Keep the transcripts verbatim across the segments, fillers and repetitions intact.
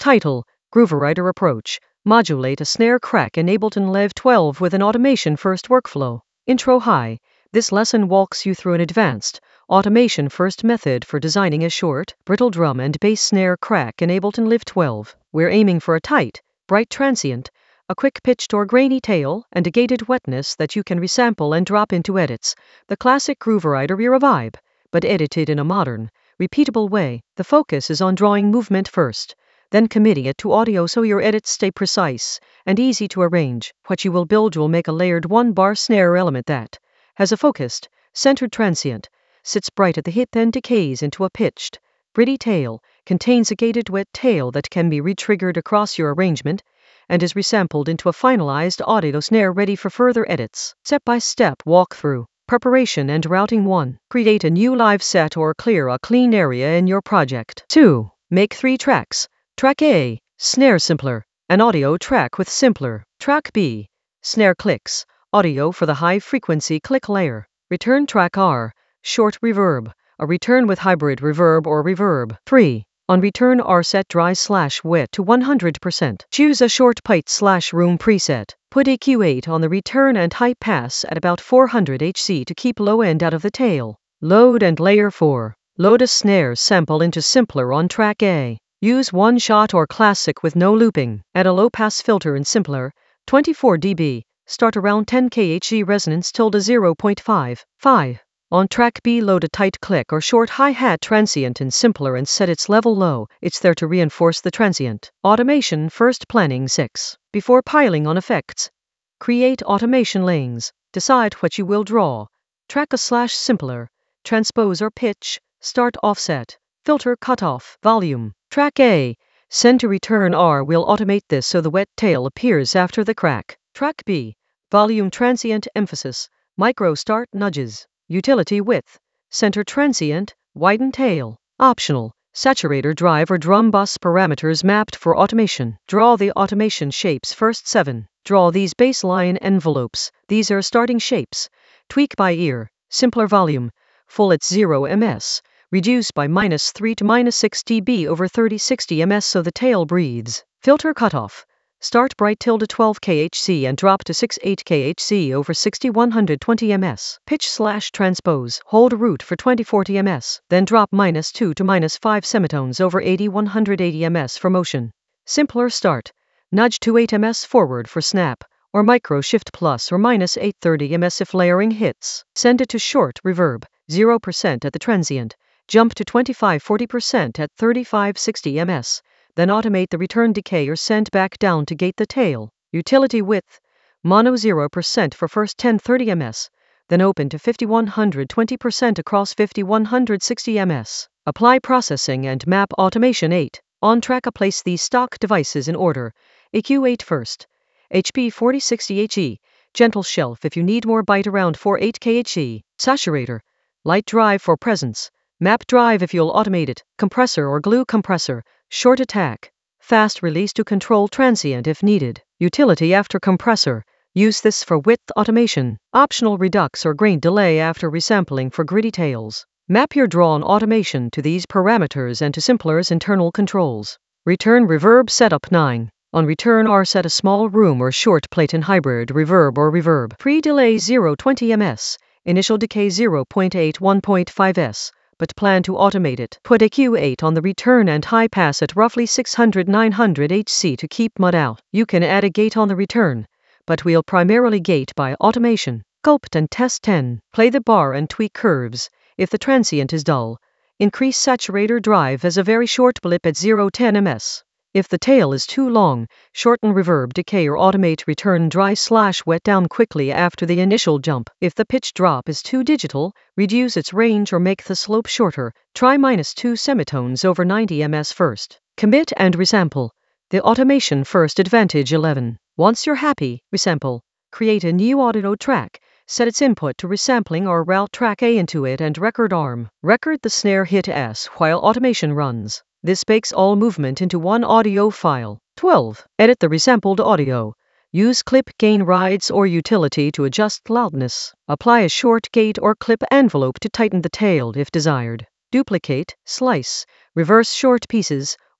Title: Grooverider Approach. Modulate a snare crack in Ableton Live twelve with an automation-first workflow. Intro. Hi. This lesson walks you through an advanced, automation-first method for designing a short, brittle drum and bass snare crack in Ableton Live twelve. We're aiming for a tight, bright transient, a quick-pitched or grainy tail, and a gated wetness that you can resample and drop into edits. The classic Grooverider re-vibe, but edited in a modern, repeatable way. The focus is on drawing movement first, then committing it to audio so your edits stay precise and easy to arrange. What you will build will make a layered one-bar snare element that has a focused, centered transient, sits bright at the hit, then decays into a pitched, gritty tail, contains a gated wet tail that can be re-triggered across your arrangement, and is resampled into a finalized audio snare ready for further edits. Step-by-step walkthrough. Preparation and routing. one. Create a new live set or clear a clean area in your project. two. Make three tracks. Track A, Snare Simpler, an audio track with Simpler. Track B, Snare Clicks, audio for the high-frequency click layer. Return. Track R, Short Reverb, a return with hybrid reverb or reverb. three. On return R, set dry slash wet to one hundred percent. Choose a short pipe slash room preset. Put E Q eight on the return and high pass at about four hundred hertz to keep low end out of the tail. Load and layer. four. Load a snare sample into Simpler on track A. Use one shot or classic with no looping. Add a low-pass filter in Simpler, twenty-four decibels. Start around ten kilohertz resonance tilde zero point five. five. On track B, load a tight click or short hi-hat transient in Simpler and set its level low. It's there to reinforce the transient. Automation first planning. six. Before piling on effects, create automation lanes. Decide what you will draw. Track A slash Simpler. Transpose or pitch. Start offset. Filter cutoff. Volume. Track A. Send to return R will automate this so the wet tail appears after the crack. Track B. Volume transient emphasis. Micro start nudges. Utility width. Center transient. Widen tail. Optional. Saturator drive or drum bus parameters mapped for automation. Draw the automation shapes first. seven. Draw these baseline envelopes. These are starting shapes. Tweak by ear. Simpler volume. Full at zero millimeters. Reduce by minus three to minus six decibels over thirty to sixty millimeters so the tail breathes. Filter cutoff. Start bright tilde twelve kilohertz and drop to six to eight kilohertz over sixty to one hundred twenty millimeters. Pitch slash transpose. Hold root for twenty to forty millimeters. Then drop minus two to minus five semitones over eighty to one hundred eighty millimeters for motion. Simpler start. Nudge to eight millimeters forward for snap, or micro shift plus or minus eight to thirty millimeters if layering hits. Send it to short reverb, zero percent at the transient. Jump to twenty-five to forty percent at thirty-five to sixty millimeters, then automate the return decay or send back down to gate the tail. Utility width, mono zero percent for first ten to thirty millimeters, then open to fifty to one hundred twenty percent across fifty to one hundred sixty millimeters. Apply processing and map automation. eight. On track A, place these stock devices in order. E Q eight first. H P forty sixty H E, gentle shelf if you need more bite around four to eight kilohertz. Saturator, light drive for presence. Map drive if you'll automate it. Compressor or glue compressor. Short attack. Fast release to control transient if needed. Utility after compressor. Use this for width automation. Optional redux or grain delay after resampling for gritty tails. Map your drawn automation to these parameters and to Simpler's internal controls. Return reverb setup. nine. On return R, set a small room or short plate in hybrid reverb or reverb. Pre-delay zero to twenty millimeters. Initial decay zero point eight to one point five S. But plan to automate it. Put E Q eight on the return and high pass at roughly six hundred to nine hundred hertz to keep mud out. You can add a gate on the return, but we'll primarily gate by automation. Sculpt and test. ten. Play the bar and tweak curves. If the transient is dull, increase saturator drive as a very short blip at zero to ten millimeters. If the tail is too long, shorten reverb decay or automate return dry slash wet down quickly after the initial jump. If the pitch drop is too digital, reduce its range or make the slope shorter. Try minus two semitones over ninety millimeters first. Commit and resample. The automation first advantage. eleven. Once you're happy, resample. Create a new audio track. Set its input to resampling or route track A into it and record arm. Record the snare hit S while automation runs. This bakes all movement into one audio file. twelve. Edit the resampled audio. Use clip gain rides or utility to adjust loudness. Apply a short gate or clip envelope to tighten the tail if desired. Duplicate, slice, reverse short pieces,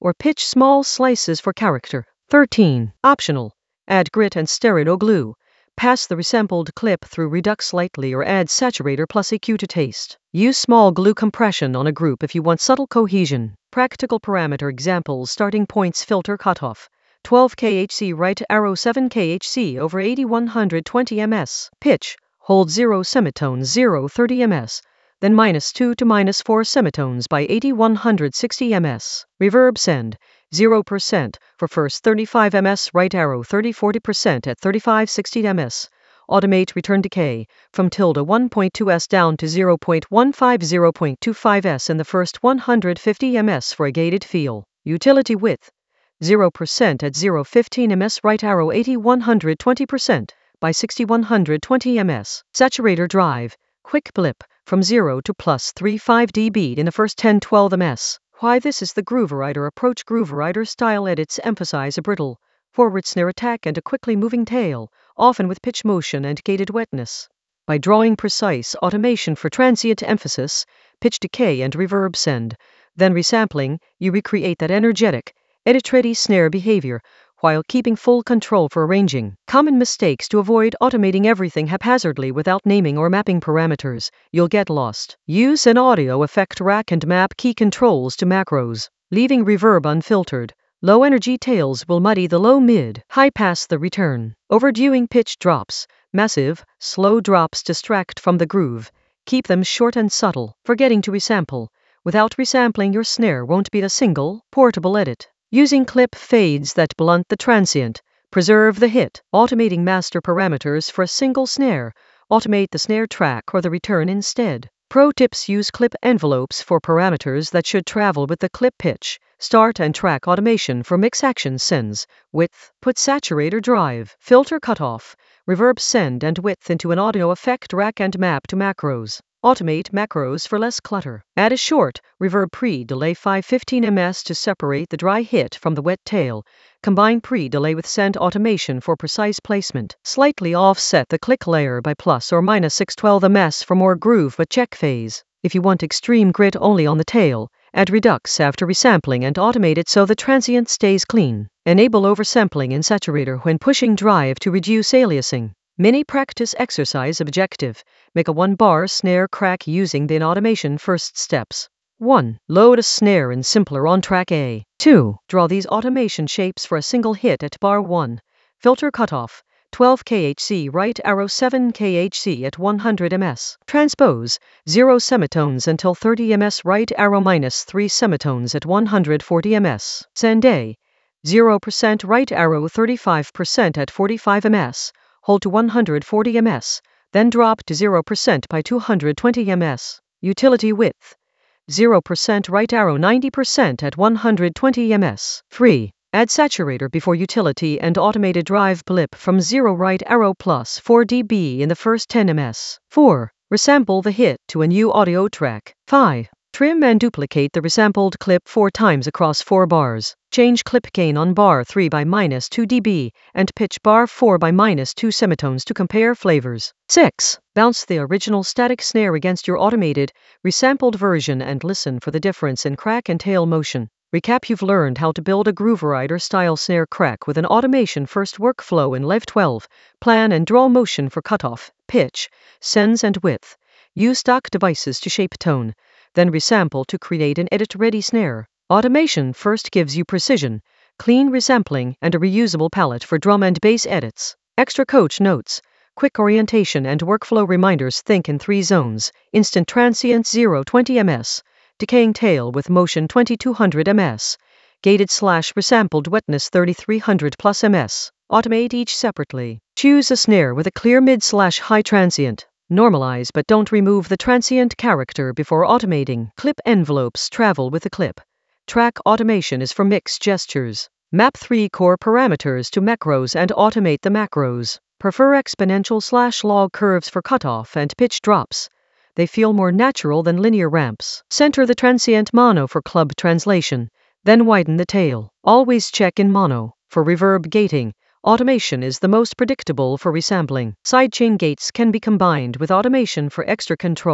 or pitch small slices for character. thirteen. Optional. Add grit and stereo glue. Pass the resampled clip through Redux lightly or add saturator plus E Q to taste. Use small glue compression on a group if you want subtle cohesion. Practical parameter examples: starting points, filter cutoff. twelve kilohertz right arrow, seven kilohertz over eighty one hundred twenty meters. Pitch, hold zero semitones, zero thirty meters. Then minus two to minus four semitones by eighty one hundred sixty meters. Reverb send, zero percent for first thirty-five meters, right arrow thirty to forty percent at thirty-five sixty meters. Automate return decay from tilde one point two s down to zero point one five to zero point two five s in the first one hundred fifty meters for a gated feel. Utility width, zero percent at zero point one five meters, right arrow eighty one hundred twenty percent by sixty one hundred twenty meters. Saturator drive, quick blip from zero to plus three point five decibels in the first ten to twelve meters. Why this is the Grooverider approach. Grooverider style edits emphasize a brittle, forward snare attack and a quickly moving tail, often with pitch motion and gated wetness. By drawing precise automation for transient emphasis, pitch decay and reverb send, then resampling, you recreate that energetic, edit-ready snare behavior, while keeping full control for arranging. Common mistakes to avoid: automating everything haphazardly without naming or mapping parameters. You'll get lost. Use an audio effect rack and map key controls to macros. Leaving reverb unfiltered, low energy tails will muddy the low mid, high pass the return. Overdoing pitch drops, massive, slow drops distract from the groove. Keep them short and subtle. Forgetting to resample. Without resampling, your snare won't be a single, portable edit. Using clip fades that blunt the transient, preserve the hit. Automating master parameters for a single snare, automate the snare track or the return instead. Pro tips: use clip envelopes for parameters that should travel with the clip pitch. Start and track automation for mix action sends, width, put saturator drive, filter cutoff, reverb send and width into an audio effect rack and map to macros. Automate macros for less clutter. Add a short reverb pre-delay five to fifteen meters to separate the dry hit from the wet tail. Combine pre-delay with send automation for precise placement. Slightly offset the click layer by plus or minus six to twelve meters for more groove but check phase. If you want extreme grit only on the tail, add Redux after resampling and automate it so the transient stays clean. Enable oversampling in saturator when pushing drive to reduce aliasing. Mini practice exercise objective: make a one bar snare crack using the automation first steps. one. Load a snare in simpler on track A. two. Draw these automation shapes for a single hit at bar one. Filter cutoff, twelve kilohertz right arrow, seven kilohertz at one hundred meters. Transpose, zero semitones until thirty meters, right arrow minus three semitones at one hundred forty meters. Send A, zero percent right arrow, thirty-five percent at forty-five meters. Hold to one hundred forty meters, then drop to zero percent by two hundred twenty meters. Utility width, zero percent right arrow, ninety percent at one hundred twenty meters. three. Add saturator before utility and automated drive blip from zero right arrow plus four decibels in the first ten meters. four. Resample the hit to a new audio track. five. Trim and duplicate the resampled clip four times across four bars. Change clip gain on bar three by minus two decibels and pitch bar four by minus two semitones to compare flavors. six. Bounce the original static snare against your automated, resampled version and listen for the difference in crack and tail motion. Recap: you've learned how to build a Grooverider style snare crack with an automation first workflow in Lev twelve. Plan and draw motion for cutoff, pitch, sends and width. Use stock devices to shape tone, then resample to create an edit-ready snare. Automation first gives you precision, clean resampling, and a reusable palette for drum and bass edits. Extra coach notes, quick orientation and workflow reminders. Think in three zones: instant transient zero to twenty meters, decaying tail with motion twenty-two hundred meters, gated slash resampled wetness thirty-three hundred plus meters. Automate each separately. Choose a snare with a clear mid slash high transient. Normalize but don't remove the transient character before automating. Clip envelopes travel with the clip. Track automation is for mix gestures. Map three core parameters to macros and automate the macros. Prefer exponential slash log curves for cutoff and pitch drops. They feel more natural than linear ramps. Center the transient mono for club translation, then widen the tail. Always check in mono. For reverb gating, automation is the most predictable for resampling. Sidechain gates can be combined with automation for extra control.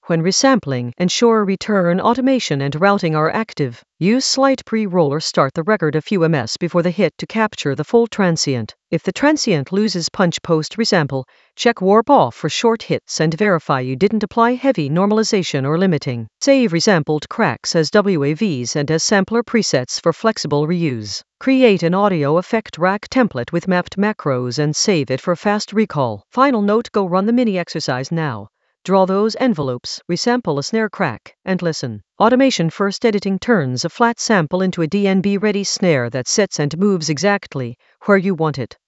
When resampling, ensure return automation and routing are active. Use slight pre-roll or start the record a few ms before the hit to capture the full transient. If the transient loses punch post-resample, check warp off for short hits and verify you didn't apply heavy normalization or limiting. Save resampled cracks as W A Vs and as sampler presets for flexible reuse. Create an audio effect rack template with mapped macros and save it for fast recall. Final note: go run the mini exercise now. Draw those envelopes, resample a snare crack, and listen. Automation first editing turns a flat sample into a D N B-ready snare that sits and moves exactly where you want it.